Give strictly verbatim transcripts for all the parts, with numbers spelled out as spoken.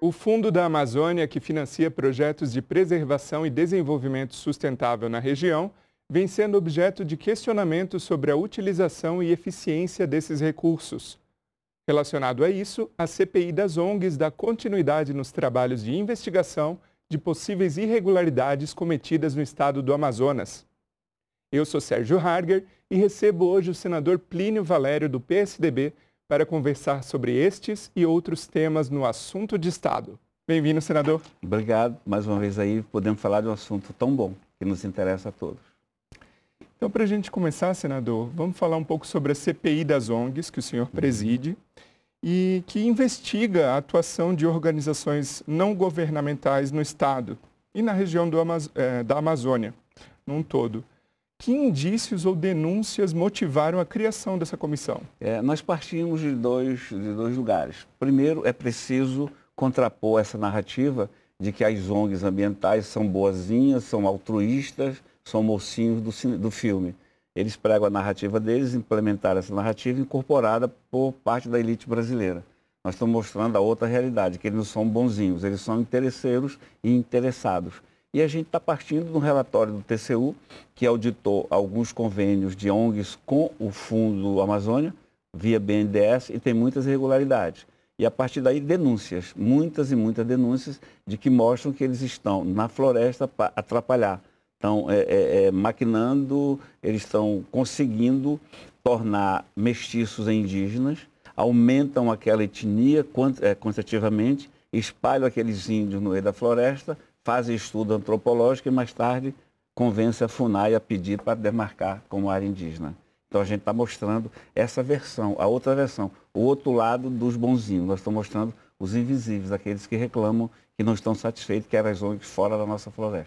O Fundo da Amazônia, que financia projetos de preservação e desenvolvimento sustentável na região, vem sendo objeto de questionamento sobre a utilização e eficiência desses recursos. Relacionado a isso, a C P I das O N Gs dá continuidade nos trabalhos de investigação de possíveis irregularidades cometidas no estado do Amazonas. Eu sou Sérgio Harger e recebo hoje o senador Plínio Valério, do P S D B, para conversar sobre estes e outros temas no Assunto de Estado. Bem-vindo, senador. Obrigado. Mais uma vez aí, podemos falar de um assunto tão bom, que nos interessa a todos. Então, para a gente começar, senador, vamos falar um pouco sobre a C P I das O N Gs, que o senhor preside, uhum. e que investiga a atuação de organizações não governamentais no Estado e na região do Amaz- eh, da Amazônia, num todo. Que indícios ou denúncias motivaram a criação dessa comissão? É, nós partimos de dois, de dois lugares. Primeiro, é preciso contrapor essa narrativa de que as O N Gs ambientais são boazinhas, são altruístas, são mocinhos do, cine, do filme. Eles pregam a narrativa deles, implementaram essa narrativa incorporada por parte da elite brasileira. Nós estamos mostrando a outra realidade, que eles não são bonzinhos, eles são interesseiros e interessados. E a gente está partindo de um relatório do T C U, que auditou alguns convênios de O N Gs com o Fundo Amazônia, via B N D E S, e tem muitas irregularidades. E a partir daí, denúncias, muitas e muitas denúncias, de que mostram que eles estão na floresta para atrapalhar. Estão é, é, é, maquinando, eles estão conseguindo tornar mestiços em indígenas, aumentam aquela etnia quantitativamente, espalham aqueles índios no meio da floresta, fazem estudo antropológico e mais tarde convence a FUNAI a pedir para demarcar como área indígena. Então a gente está mostrando essa versão, a outra versão, o outro lado dos bonzinhos. Nós estamos mostrando os invisíveis, aqueles que reclamam que não estão satisfeitos, que eram as O N Gs fora da nossa floresta.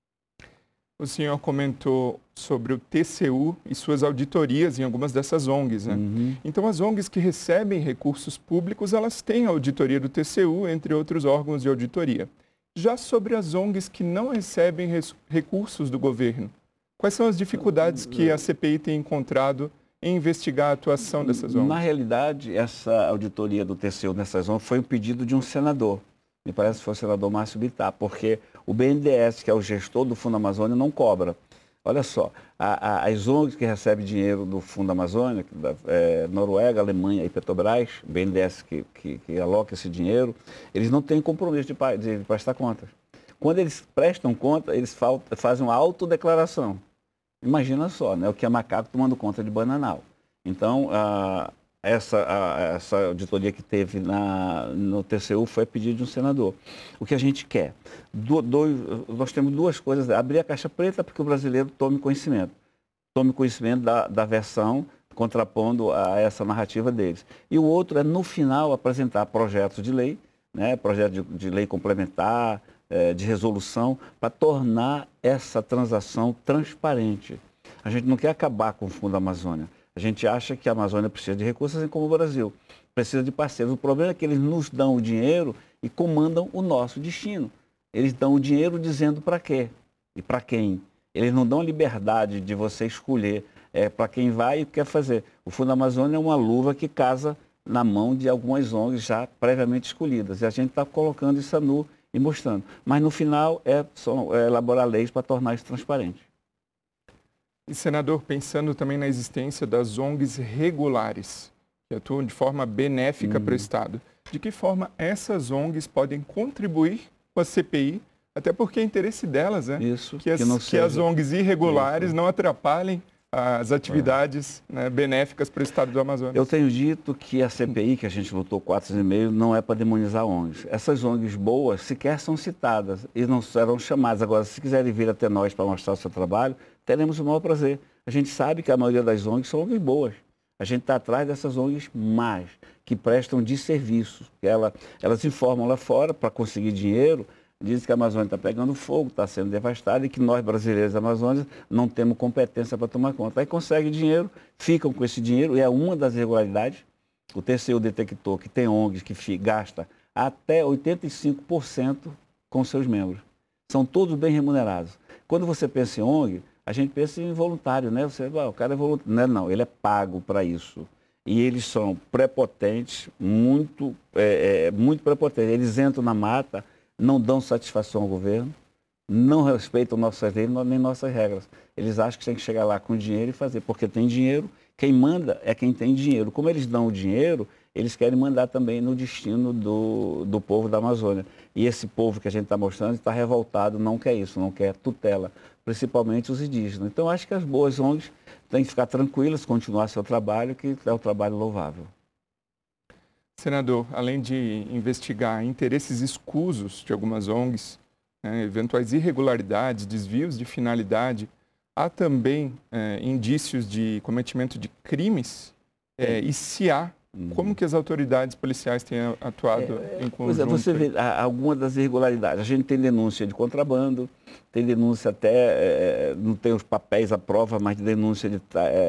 O senhor comentou sobre o T C U e suas auditorias em algumas dessas O N Gs, né? Uhum. Então, as O N Gs que recebem recursos públicos, elas têm a auditoria do T C U, entre outros órgãos de auditoria. Já sobre as O N Gs que não recebem recursos do governo, quais são as dificuldades que a C P I tem encontrado em investigar a atuação dessas O N Gs? Na realidade, essa auditoria do T C U nessas O N Gs foi um pedido de um senador. Me parece que foi o senador Márcio Bittar, porque o B N D E S, que é o gestor do Fundo Amazônia, não cobra. Olha só, a, a, as O N Gs que recebem dinheiro do Fundo Amazônia, da, é, Noruega, Alemanha e Petrobras, o B N D E S que, que, que aloca esse dinheiro, eles não têm compromisso de, de, de prestar contas. Quando eles prestam conta, eles falta, fazem uma autodeclaração. Imagina só, né, o que é macaco tomando conta de bananal. Então, a, essa, a, essa auditoria que teve na, no T C U foi a pedido de um senador. O que a gente quer? Do, dois, nós temos duas coisas. Abrir a caixa preta para que o brasileiro tome conhecimento. Tome conhecimento da, da versão contrapondo a essa narrativa deles. E o outro é, no final, apresentar projetos de lei, né, projeto de, de lei complementar, é, de resolução, para tornar essa transação transparente. A gente não quer acabar com o Fundo Amazônia. A gente acha que a Amazônia precisa de recursos, assim como o Brasil. Precisa de parceiros. O problema é que eles nos dão o dinheiro e comandam o nosso destino. Eles dão o dinheiro dizendo para quê e para quem. Eles não dão liberdade de você escolher é, para quem vai e o que quer fazer. O Fundo Amazônia é uma luva que casa na mão de algumas O N Gs já previamente escolhidas. E a gente está colocando isso a nu e mostrando. Mas no final é, só, é elaborar leis para tornar isso transparente. E, senador, pensando também na existência das O N Gs regulares, que atuam de forma benéfica hum. para o Estado, de que forma essas O N Gs podem contribuir com a C P I, até porque é interesse delas, né? Isso, que, as, que, não que as O N Gs irregulares Isso. não atrapalhem as atividades é. né, benéficas para o Estado do Amazonas. Eu tenho dito que a C P I, que a gente lutou quatro anos e meio, não é para demonizar O N Gs. Essas O N Gs boas sequer são citadas e não serão chamadas. Agora, se quiserem vir até nós para mostrar o seu trabalho, teremos o maior prazer. A gente sabe que a maioria das O N Gs são O N Gs boas. A gente está atrás dessas O N Gs más, que prestam de serviço. Ela, elas informam lá fora para conseguir dinheiro, dizem que a Amazônia está pegando fogo, está sendo devastada e que nós, brasileiros da Amazônia, não temos competência para tomar conta. Aí conseguem dinheiro, ficam com esse dinheiro, e é uma das irregularidades. O T C U detectou que tem O N Gs que gasta até oitenta e cinco por cento com seus membros. São todos bem remunerados. Quando você pensa em O N G, a gente pensa em voluntário, né? Você, ah, o cara é voluntário. Não, não, ele é pago para isso. E eles são prepotentes, muito, é, é, muito prepotentes. Eles entram na mata, não dão satisfação ao governo, não respeitam nossas leis nem nossas regras. Eles acham que tem que chegar lá com dinheiro e fazer, porque tem dinheiro, quem manda é quem tem dinheiro. Como eles dão o dinheiro, eles querem mandar também no destino do, do povo da Amazônia. E esse povo que a gente está mostrando está revoltado, não quer isso, não quer tutela, principalmente os indígenas. Então, acho que as boas O N Gs têm que ficar tranquilas, continuar seu trabalho, que é um trabalho louvável. Senador, além de investigar interesses escusos de algumas O N Gs, né, eventuais irregularidades, desvios de finalidade, há também é, indícios de cometimento de crimes? É, e se há, como que as autoridades policiais têm atuado é, em conjunto? É, você vê algumas das irregularidades. A gente tem denúncia de contrabando, tem denúncia até, é, não tem os papéis à prova, mas de denúncia de,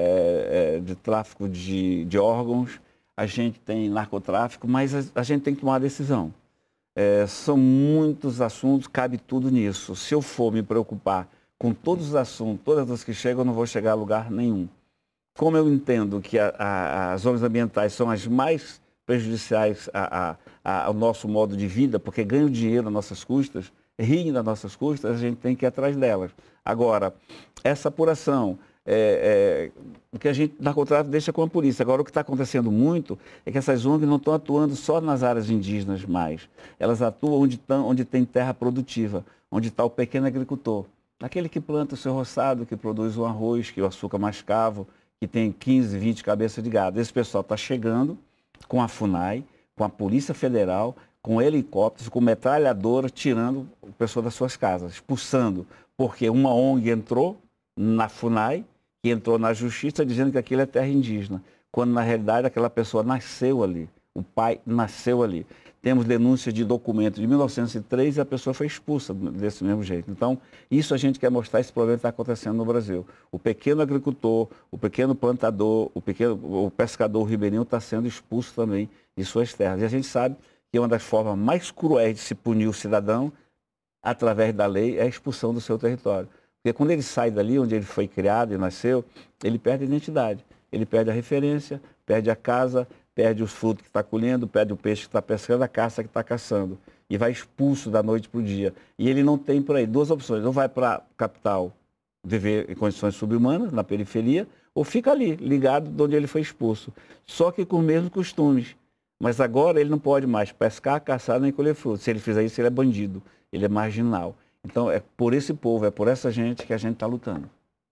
é, de tráfico de, de órgãos. A gente tem narcotráfico, mas a, a gente tem que tomar uma decisão. É, são muitos assuntos, cabe tudo nisso. Se eu for me preocupar com todos os assuntos, todas as que chegam, eu não vou chegar a lugar nenhum. Como eu entendo que a, a, as O N Gs ambientais são as mais prejudiciais a, a, ao nosso modo de vida, porque ganham dinheiro às nossas custas, riem das nossas custas, a gente tem que ir atrás delas. Agora, essa apuração, é, é, o que a gente, narcotráfico, deixa com a polícia. Agora, o que está acontecendo muito é que essas O N Gs não estão atuando só nas áreas indígenas mais. Elas atuam onde, tão, onde tem terra produtiva, onde está o pequeno agricultor. Aquele que planta o seu roçado, que produz o arroz, que o açúcar mascavo, que tem quinze, vinte cabeças de gado. Esse pessoal está chegando com a FUNAI, com a Polícia Federal, com helicópteros, com metralhadora, tirando o pessoal das suas casas, expulsando. Porque uma O N G entrou na FUNAI, que entrou na justiça dizendo que aquilo é terra indígena, quando na realidade aquela pessoa nasceu ali, o pai nasceu ali. Temos denúncias de documento de mil novecentos e três e a pessoa foi expulsa desse mesmo jeito. Então, isso a gente quer mostrar, esse problema está acontecendo no Brasil. O pequeno agricultor, o pequeno plantador, o, pequeno, o pescador ribeirinho está sendo expulso também de suas terras. E a gente sabe que uma das formas mais cruéis de se punir o cidadão, através da lei, é a expulsão do seu território. Porque quando ele sai dali, onde ele foi criado e nasceu, ele perde a identidade, ele perde a referência, perde a casa, perde os frutos que está colhendo, perde o peixe que está pescando, a caça que está caçando. E vai expulso da noite para o dia. E ele não tem por aí duas opções. Ou vai para a capital viver em condições subhumanas, na periferia, ou fica ali, ligado de onde ele foi expulso. Só que com os mesmos costumes. Mas agora ele não pode mais pescar, caçar, nem colher frutos. Se ele fizer isso, ele é bandido, ele é marginal. Então é por esse povo, é por essa gente que a gente está lutando.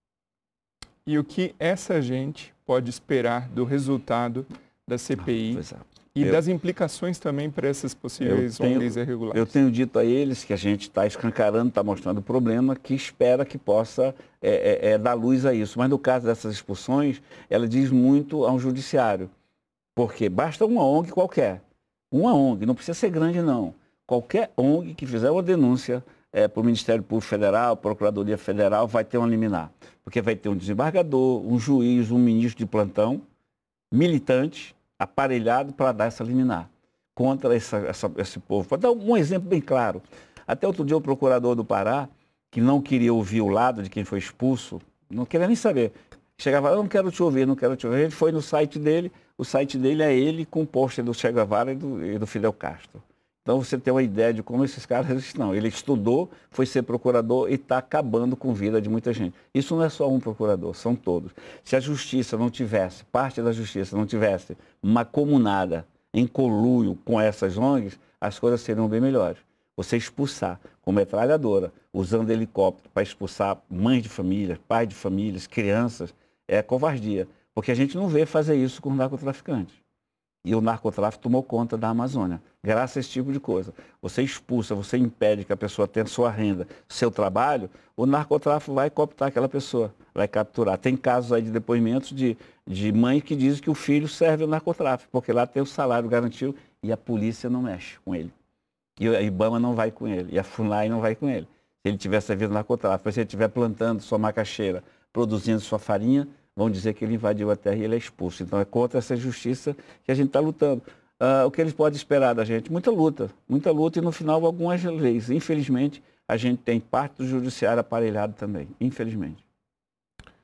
E o que essa gente pode esperar do resultado da C P I ah, e eu, das implicações também para essas possíveis O N Gs irregulares? Eu tenho dito a eles que a gente está escancarando, está mostrando o problema, que espera que possa é, é, é, dar luz a isso. Mas no caso dessas expulsões, ela diz muito ao judiciário. Porque basta uma O N G qualquer, uma O N G, não precisa ser grande não. Qualquer O N G que fizer uma denúncia é, para o Ministério Público Federal, Procuradoria Federal, vai ter uma liminar. Porque vai ter um desembargador, um juiz, um ministro de plantão, militante, aparelhado para dar essa liminar contra essa, essa, esse povo. Para dar um exemplo bem claro, até outro dia o procurador do Pará, que não queria ouvir o lado de quem foi expulso, não queria nem saber, chegava, eu não quero te ouvir, não quero te ouvir, ele foi no site dele, o site dele é ele com o pôster do Che Guevara e do, e do Fidel Castro. Então você tem uma ideia de como esses caras estão. Ele estudou, foi ser procurador e está acabando com a vida de muita gente. Isso não é só um procurador, são todos. Se a justiça não tivesse, parte da justiça não tivesse macomunada em conluio com essas O N Gs, as coisas seriam bem melhores. Você expulsar com metralhadora, usando helicóptero para expulsar mães de famílias, pais de famílias, crianças, é covardia. Porque a gente não vê fazer isso com os narcotraficantes. E o narcotráfico tomou conta da Amazônia, graças a esse tipo de coisa. Você expulsa, você impede que a pessoa tenha sua renda, seu trabalho, o narcotráfico vai cooptar aquela pessoa, vai capturar. Tem casos aí de depoimentos de, de mães que dizem que o filho serve ao narcotráfico, porque lá tem o salário garantido e a polícia não mexe com ele. E a IBAMA não vai com ele, e a FUNAI não vai com ele. Se ele tiver servido narcotráfico, se ele estiver plantando sua macaxeira, produzindo sua farinha, vão dizer que ele invadiu a terra e ele é expulso. Então é contra essa justiça que a gente está lutando. Uh, o que eles podem esperar da gente? Muita luta, muita luta e no final algumas leis. Infelizmente, a gente tem parte do judiciário aparelhado também, infelizmente.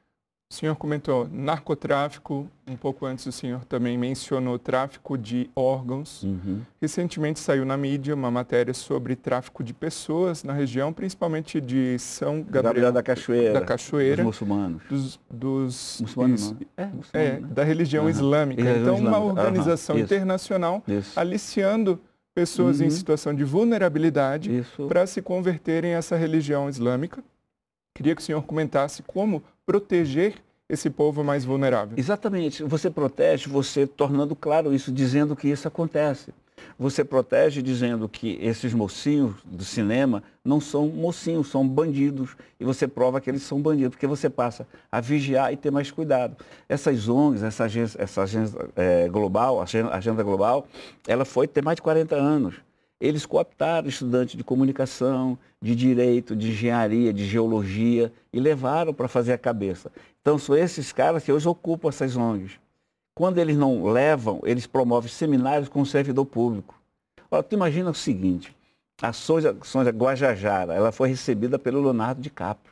O senhor comentou narcotráfico, um pouco antes o senhor também mencionou tráfico de órgãos. Uhum. Recentemente saiu na mídia uma matéria sobre tráfico de pessoas na região, principalmente de São Gabriel, Gabriel da Cachoeira, da Cachoeira, dos muçulmanos. Dos, dos muçulmanos isso, não. É, muçulmano, é, né? da religião Uhum. islâmica. Religião Então, uma islâmica. organização Uhum. Isso. internacional Isso. aliciando pessoas Uhum. em situação de vulnerabilidade para se converterem a essa religião islâmica. Queria que o senhor comentasse como proteger esse povo mais vulnerável. Exatamente. Você protege você tornando claro isso, dizendo que isso acontece. Você protege dizendo que esses mocinhos do cinema não são mocinhos, são bandidos. E você prova que eles são bandidos, porque você passa a vigiar e ter mais cuidado. Essas O N Gs, essa agência, essa agência é, global, a agenda, agenda global, ela foi ter mais de quarenta anos. Eles cooptaram estudantes de comunicação, de direito, de engenharia, de geologia e levaram para fazer a cabeça. Então, são esses caras que hoje ocupam essas O N Gs. Quando eles não levam, eles promovem seminários com o servidor público. Olha, tu imagina o seguinte, a Sonja, Sonja Guajajara, ela foi recebida pelo Leonardo DiCaprio.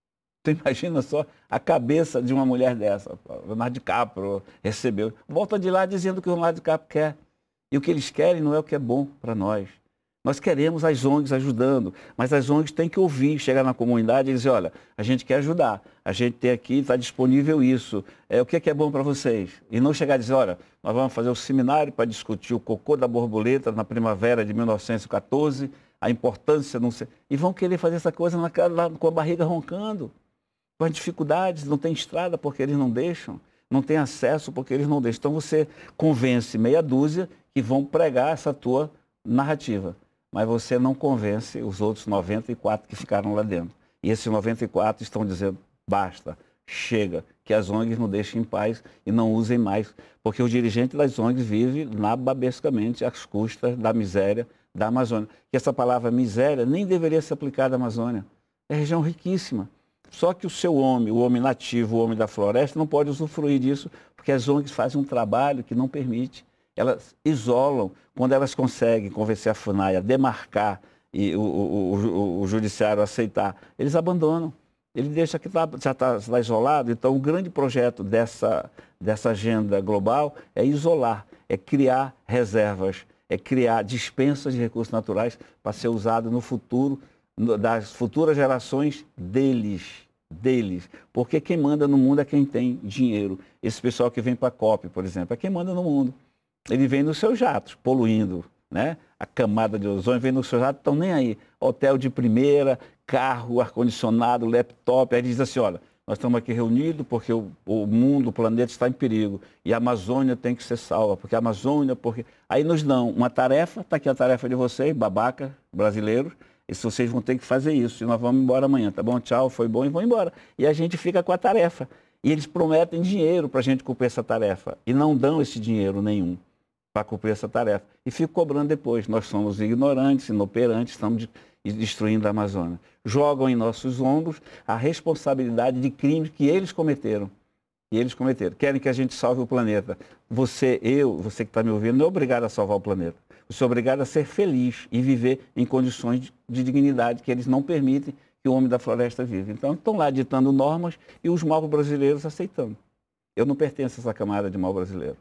Tu imagina só a cabeça de uma mulher dessa. O Leonardo DiCaprio recebeu. Volta de lá dizendo que o Leonardo DiCaprio quer. E o que eles querem não é o que é bom para nós. Nós queremos as O N Gs ajudando, mas as O N Gs têm que ouvir, chegar na comunidade e dizer, olha, a gente quer ajudar, a gente tem aqui, está disponível isso, é, o que é, que é bom para vocês? E não chegar a dizer, olha, nós vamos fazer um seminário para discutir o cocô da borboleta na primavera de mil novecentos e quatorze, a importância, não sei, e vão querer fazer essa coisa na, lá, com a barriga roncando, com as dificuldades, não tem estrada porque eles não deixam, não tem acesso porque eles não deixam. Então você convence meia dúzia que vão pregar essa tua narrativa. Mas você não convence os outros noventa e quatro que ficaram lá dentro. E esses noventa e quatro estão dizendo, basta, chega, que as O N Gs não deixem em paz e não usem mais. Porque o dirigente das O N Gs vive nababescamente às custas da miséria da Amazônia. E essa palavra miséria nem deveria ser aplicada à Amazônia. É região riquíssima. Só que o seu homem, o homem nativo, o homem da floresta, não pode usufruir disso, porque as O N Gs fazem um trabalho que não permite. Elas isolam, quando elas conseguem convencer a FUNAI a demarcar e o, o, o, o judiciário aceitar, eles abandonam. Ele deixa que tá, já está tá isolado. Então, o grande projeto dessa, dessa agenda global é isolar, é criar reservas, é criar dispensas de recursos naturais para ser usado no futuro, no, das futuras gerações deles. deles. Porque quem manda no mundo é quem tem dinheiro. Esse pessoal que vem para a COP, por exemplo, é quem manda no mundo. Ele vem nos seus jatos, poluindo, né? A camada de ozônio vem nos seus jatos, estão nem aí. Hotel de primeira, carro, ar-condicionado, laptop. Aí diz assim, olha, nós estamos aqui reunidos porque o, o mundo, o planeta está em perigo. E a Amazônia tem que ser salva, porque a Amazônia, porque... Aí nos dão uma tarefa, está aqui a tarefa de vocês, babaca, brasileiros, e vocês vão ter que fazer isso. E nós vamos embora amanhã, tá bom? Tchau, foi bom e vão embora. E a gente fica com a tarefa. E eles prometem dinheiro para a gente cumprir essa tarefa. E não dão esse dinheiro nenhum para cumprir essa tarefa. E fico cobrando depois. Nós somos ignorantes, inoperantes, estamos destruindo a Amazônia. Jogam em nossos ombros a responsabilidade de crimes que eles cometeram. E eles cometeram. Querem que a gente salve o planeta. Você, eu, você que está me ouvindo, não é obrigado a salvar o planeta. Você é obrigado a ser feliz e viver em condições de dignidade que eles não permitem que o homem da floresta vive. Então, estão lá ditando normas e os maus brasileiros aceitando. Eu não pertenço a essa camada de mau brasileiro.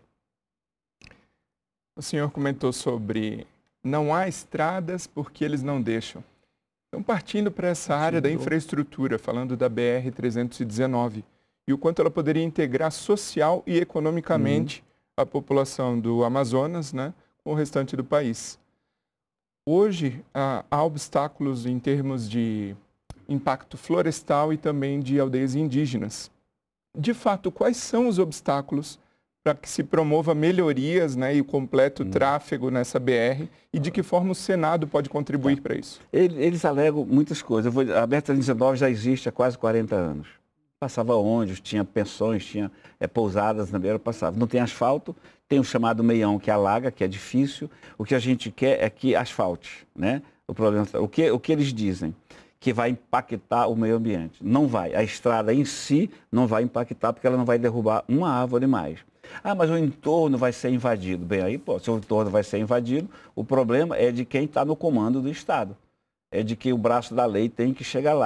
O senhor comentou sobre não há estradas porque eles não deixam. Então, partindo para essa área da infraestrutura, falando da B R trezentos e dezenove, e o quanto ela poderia integrar social e economicamente uhum. a população do Amazonas, né, com o restante do país. Hoje, há, há obstáculos em termos de impacto florestal e também de aldeias indígenas. De fato, quais são os obstáculos para que se promova melhorias, né, e o completo hum. tráfego nessa B R e de que forma o Senado pode contribuir tá. para isso? Eles alegam muitas coisas. Vou, a B R trezentos e dezenove já existe há quase quarenta anos. Passava ônibus, tinha pensões, tinha é, pousadas na beira, passava. Não tem asfalto, tem o chamado meião que alaga, que é difícil. O que a gente quer é que asfalte, né? O problema, o que, o que eles dizem? Que vai impactar o meio ambiente. Não vai. A estrada em si não vai impactar porque ela não vai derrubar uma árvore mais. Ah, mas o entorno vai ser invadido. Bem, aí, pô, se o entorno vai ser invadido, o problema é de quem está no comando do Estado. É de que o braço da lei tem que chegar lá.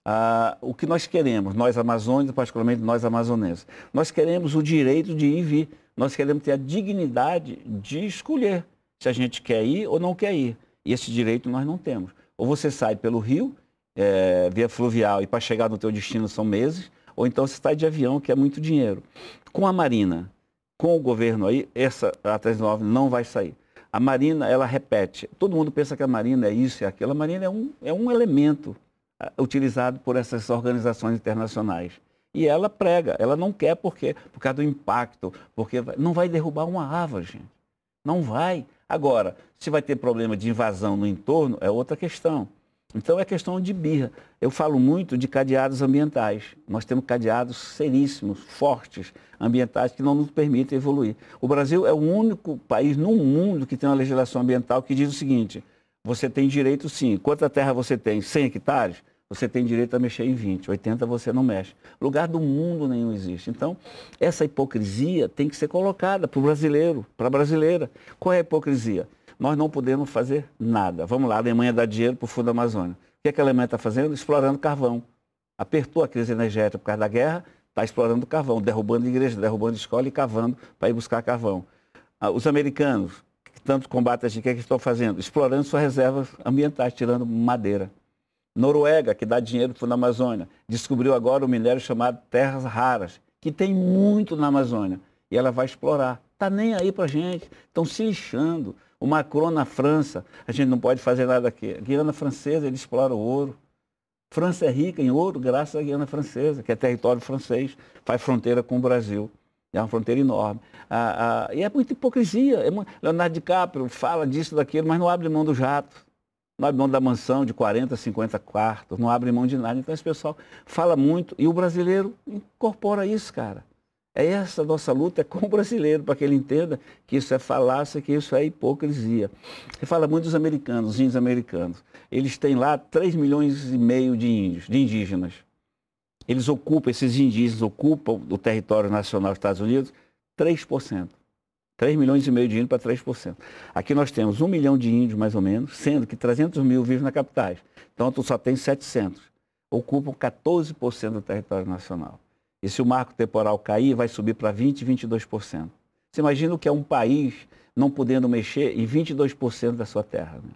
Ah, o que nós queremos, nós amazônicos, particularmente nós amazonenses, nós queremos o direito de ir e vir, nós queremos ter a dignidade de escolher se a gente quer ir ou não quer ir. E esse direito nós não temos. Ou você sai pelo rio, é, via fluvial, e para chegar no teu destino são meses, ou então você sai de avião, que é muito dinheiro. Com a Marina, com o governo aí, essa A trezentos e nove não vai sair. A Marina, ela repete. Todo mundo pensa que a Marina é isso e aquilo. A Marina é um, é um elemento utilizado por essas organizações internacionais. E ela prega, ela não quer porque, por causa do impacto, porque vai, não vai derrubar uma árvore, gente. Não vai. Agora, se vai ter problema de invasão no entorno, é outra questão. Então é questão de birra. Eu falo muito de cadeados ambientais. Nós temos cadeados seríssimos, fortes, ambientais, que não nos permitem evoluir. O Brasil é o único país no mundo que tem uma legislação ambiental que diz o seguinte: você tem direito sim, quanta terra você tem? cem hectares? Você tem direito a mexer em vinte, oitenta você não mexe. Lugar do mundo nenhum existe. Então, essa hipocrisia tem que ser colocada para o brasileiro, para a brasileira. Qual é a hipocrisia? Nós não podemos fazer nada. Vamos lá, a Alemanha dá dinheiro para o Fundo Amazônia. O que, é que a Alemanha está fazendo? Explorando carvão. Apertou a crise energética por causa da guerra, está explorando carvão, derrubando igreja, derrubando escola e cavando para ir buscar carvão. Os americanos, que tanto combatem a gente, o que, é que estão fazendo? Explorando suas reservas ambientais, tirando madeira. Noruega, que dá dinheiro para o Fundo Amazônia, descobriu agora um minério chamado terras raras, que tem muito na Amazônia, e ela vai explorar. Está nem aí para a gente, estão se lixando. O Macron na França, a gente não pode fazer nada aqui. A Guiana Francesa, ele explora o ouro. França é rica em ouro graças à Guiana Francesa, que é território francês, faz fronteira com o Brasil. É uma fronteira enorme. Ah, ah, e é muita hipocrisia. É muito... Leonardo DiCaprio fala disso, daquilo, mas não abre mão do jato. Não abre mão da mansão de quarenta, cinquenta quartos, não abre mão de nada. Então esse pessoal fala muito e o brasileiro incorpora isso, cara. É essa a nossa luta, é com o brasileiro, para que ele entenda que isso é falácia, que isso é hipocrisia. Você fala muito dos americanos, os índios americanos. Eles têm lá três milhões e meio de índios, de indígenas. Eles ocupam, esses indígenas ocupam o território nacional dos Estados Unidos três por cento. três milhões e meio de índios para três por cento. Aqui nós temos um milhão de índios, mais ou menos, sendo que trezentos mil vivem na capitais. Então, tu só tem setecentos. Ocupam quatorze por cento do território nacional. E se o marco temporal cair, vai subir para vinte, vinte e dois por cento. Você imagina o que é um país não podendo mexer em vinte e dois por cento da sua terra, né?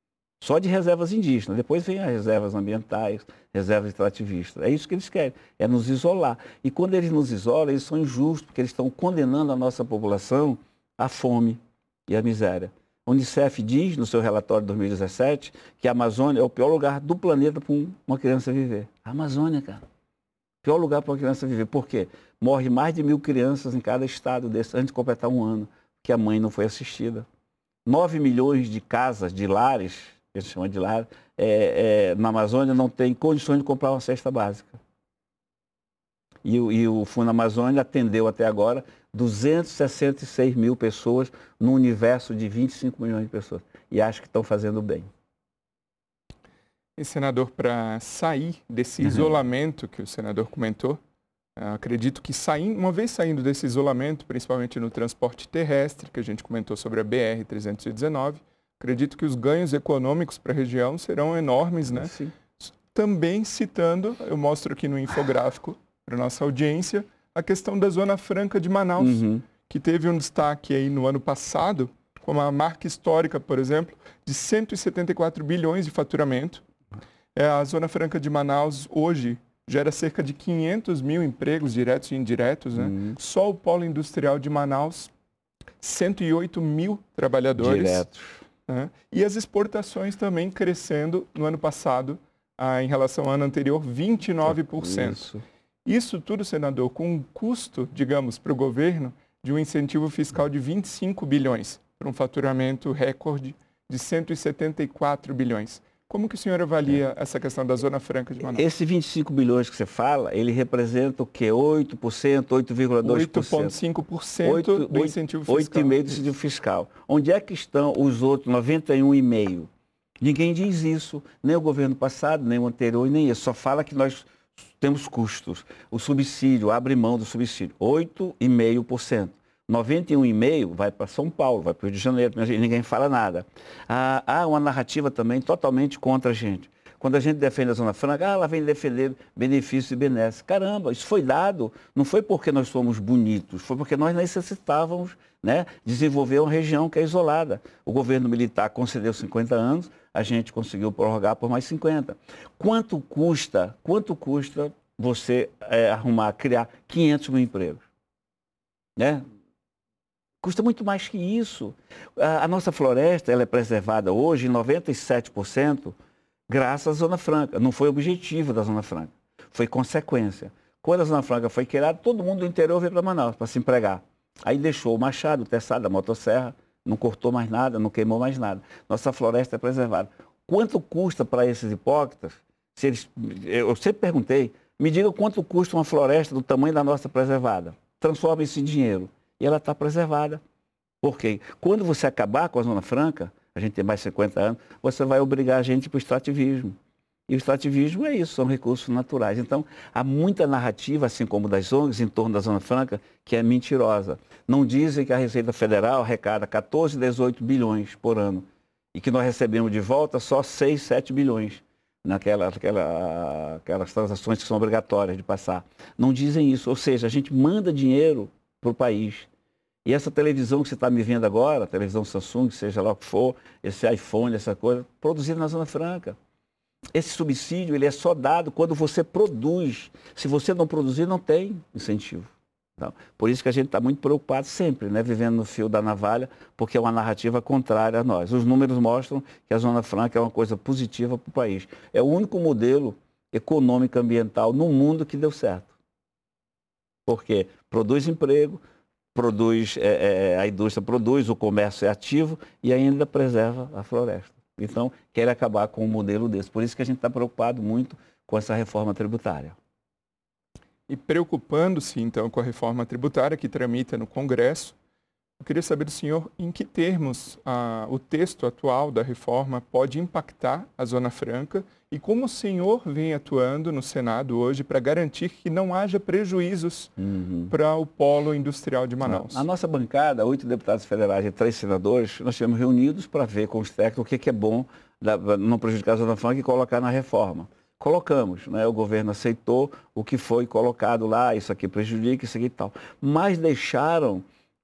Só de reservas indígenas. Depois vem as reservas ambientais, reservas extrativistas. É isso que eles querem, é nos isolar. E quando eles nos isolam, eles são injustos, porque eles estão condenando a nossa população à fome e à miséria. A Unicef diz, no seu relatório de dois mil e dezessete, que a Amazônia é o pior lugar do planeta para uma criança viver. A Amazônia, cara. Pior lugar para uma criança viver. Por quê? Morre mais de mil crianças em cada estado desse, antes de completar um ano, que a mãe não foi assistida. nove milhões de casas, de lares, eles chamam de lar, é, é, na Amazônia não tem condições de comprar uma cesta básica. E, e o Fundo Amazônia atendeu até agora duzentos e sessenta e seis mil pessoas num universo de vinte e cinco milhões de pessoas. E acho que estão fazendo bem. E, senador, para sair desse uhum. isolamento que o senador comentou, acredito que sair, uma vez saindo desse isolamento, principalmente no transporte terrestre, que a gente comentou sobre a B R trezentos e dezenove, acredito que os ganhos econômicos para a região serão enormes, né? Sim. Também citando, eu mostro aqui no infográfico para nossa audiência, a questão da Zona Franca de Manaus, uhum. que teve um destaque aí no ano passado, com uma marca histórica, por exemplo, de cento e setenta e quatro bilhões de faturamento. É, a Zona Franca de Manaus hoje gera cerca de quinhentos mil empregos diretos e indiretos, né? Uhum. Só o polo industrial de Manaus, cento e oito mil trabalhadores. Diretos. Né? E as exportações também crescendo no ano passado, ah, em relação ao ano anterior, vinte e nove por cento. Isso. Isso tudo, senador, com um custo, digamos, para o governo, de um incentivo fiscal de vinte e cinco bilhões, para um faturamento recorde de cento e setenta e quatro bilhões. Como que o senhor avalia é. essa questão da Zona Franca de Manaus? Esse vinte e cinco bilhões que você fala, ele representa o quê? oito por cento, oito vírgula dois por cento? oito vírgula cinco por cento do incentivo fiscal. oito vírgula cinco por cento do incentivo fiscal. Onde é que estão os outros noventa e um vírgula cinco por cento? Ninguém diz isso, nem o governo passado, nem o anterior, nem isso. Só fala que nós temos custos. O subsídio, abre mão do subsídio, oito vírgula cinco por cento. noventa e um vírgula cinco por cento vai para São Paulo, vai para o Rio de Janeiro, ninguém fala nada. Há, há uma narrativa também totalmente contra a gente. Quando a gente defende a Zona Franca, ah, ela vem defender benefícios e benesses. Caramba, isso foi dado, não foi porque nós somos bonitos, foi porque nós necessitávamos, né, desenvolver uma região que é isolada. O governo militar concedeu cinquenta anos, a gente conseguiu prorrogar por mais cinquenta. Quanto custa, quanto custa você é, arrumar, criar quinhentos mil empregos? Né? Custa muito mais que isso. A, a nossa floresta ela é preservada hoje em noventa e sete por cento graças à Zona Franca. Não foi objetivo da Zona Franca, foi consequência. Quando a Zona Franca foi criada, todo mundo do interior veio para Manaus para se empregar. Aí deixou o machado, o teçado, a motosserra, não cortou mais nada, não queimou mais nada. Nossa floresta é preservada. Quanto custa para esses hipócritas? Se eles, eu sempre perguntei, me diga quanto custa uma floresta do tamanho da nossa preservada. Transforma isso em dinheiro. E ela está preservada. Por quê? Quando você acabar com a Zona Franca, a gente tem mais de cinquenta anos, você vai obrigar a gente para o extrativismo. E o extrativismo é isso, são recursos naturais. Então, há muita narrativa, assim como das O N Gs, em torno da Zona Franca, que é mentirosa. Não dizem que a Receita Federal arrecada quatorze, dezoito bilhões por ano e que nós recebemos de volta só seis, sete bilhões naquela, aquela, aquelas transações que são obrigatórias de passar. Não dizem isso, ou seja, a gente manda dinheiro para o país. E essa televisão que você está me vendo agora, televisão Samsung, seja lá o que for, esse iPhone, essa coisa, produzida na Zona Franca. Esse subsídio ele é só dado quando você produz. Se você não produzir, não tem incentivo. Então, por isso que a gente está muito preocupado sempre, né, vivendo no fio da navalha, porque é uma narrativa contrária a nós. Os números mostram que a Zona Franca é uma coisa positiva para o país. É o único modelo econômico ambiental no mundo que deu certo. Porque produz emprego, produz, é, é, a indústria produz, o comércio é ativo e ainda preserva a floresta. Então, quer acabar com um modelo desse. Por isso que a gente está preocupado muito com essa reforma tributária. E preocupando-se, então, com a reforma tributária que tramita no Congresso, eu queria saber do senhor em que termos ah, o texto atual da reforma pode impactar a Zona Franca e como o senhor vem atuando no Senado hoje para garantir que não haja prejuízos uhum. para o polo industrial de Manaus. A nossa bancada, oito deputados federais e três senadores, nós estivemos reunidos para ver com os técnicos o que, que é bom da, não prejudicar a Zona Franca e colocar na reforma. Colocamos, né? O governo aceitou o que foi colocado lá, isso aqui prejudica, isso aqui e tal. Mas deixaram...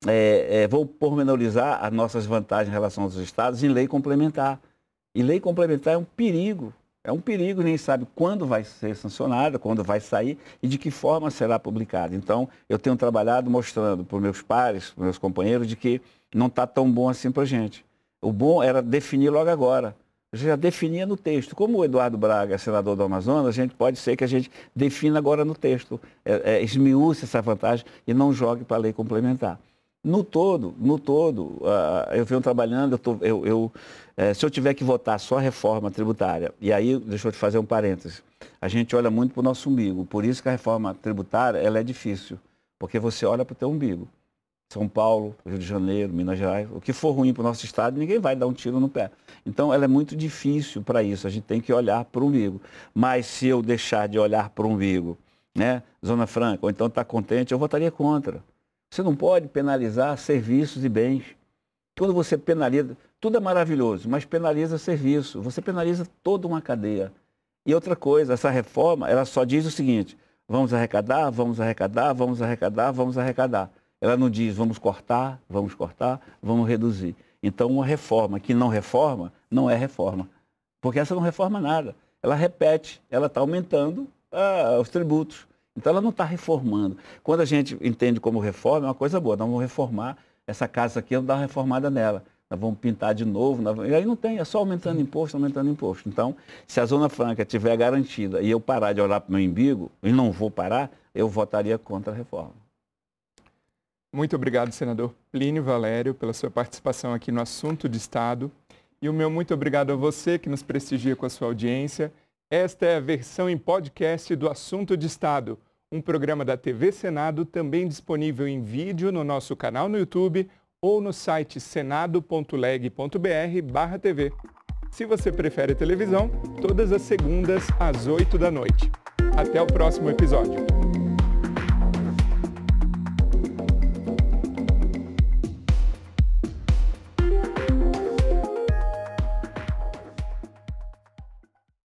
É, é, vou pormenorizar as nossas vantagens em relação aos estados em lei complementar. E lei complementar é um perigo, é um perigo, nem sabe quando vai ser sancionada, quando vai sair e de que forma será publicada. Então, eu tenho trabalhado mostrando para os meus pares, para os meus companheiros, de que não está tão bom assim para a gente. O bom era definir logo agora. Eu já definia no texto. Como o Eduardo Braga é senador do Amazonas, a gente pode ser que a gente defina agora no texto, é, é, esmiúce essa vantagem e não jogue para a lei complementar. No todo, no todo, uh, eu venho trabalhando, eu tô, eu, eu, uh, se eu tiver que votar só a reforma tributária, e aí, deixa eu te fazer um parêntese, a gente olha muito para o nosso umbigo, por isso que a reforma tributária ela é difícil, porque você olha para o teu umbigo. São Paulo, Rio de Janeiro, Minas Gerais, o que for ruim para o nosso estado, ninguém vai dar um tiro no pé. Então, ela é muito difícil para isso, a gente tem que olhar para o umbigo. Mas se eu deixar de olhar para o umbigo, né, Zona Franca, ou então está contente, eu votaria contra. Você não pode penalizar serviços e bens. Quando você penaliza, tudo é maravilhoso, mas penaliza serviço. Você penaliza toda uma cadeia. E outra coisa, essa reforma, ela só diz o seguinte, vamos arrecadar, vamos arrecadar, vamos arrecadar, vamos arrecadar. Ela não diz vamos cortar, vamos cortar, vamos reduzir. Então, uma reforma que não reforma, não é reforma. Porque essa não reforma nada. Ela repete, ela está aumentando ah, os tributos. Então, ela não está reformando. Quando a gente entende como reforma, é uma coisa boa. Nós vamos reformar essa casa aqui, vamos dar uma reformada nela. Nós vamos pintar de novo. Nós... E aí não tem, é só aumentando imposto, aumentando imposto. Então, se a Zona Franca estiver garantida e eu parar de olhar para o meu umbigo, e não vou parar, eu votaria contra a reforma. Muito obrigado, senador Plínio Valério, pela sua participação aqui no Assunto de Estado. E o meu muito obrigado a você que nos prestigia com a sua audiência. Esta é a versão em podcast do Assunto de Estado, um programa da T V Senado também disponível em vídeo no nosso canal no YouTube ou no site senado ponto leg ponto br barra TV. Se você prefere televisão, todas as segundas às oito da noite. Até o próximo episódio.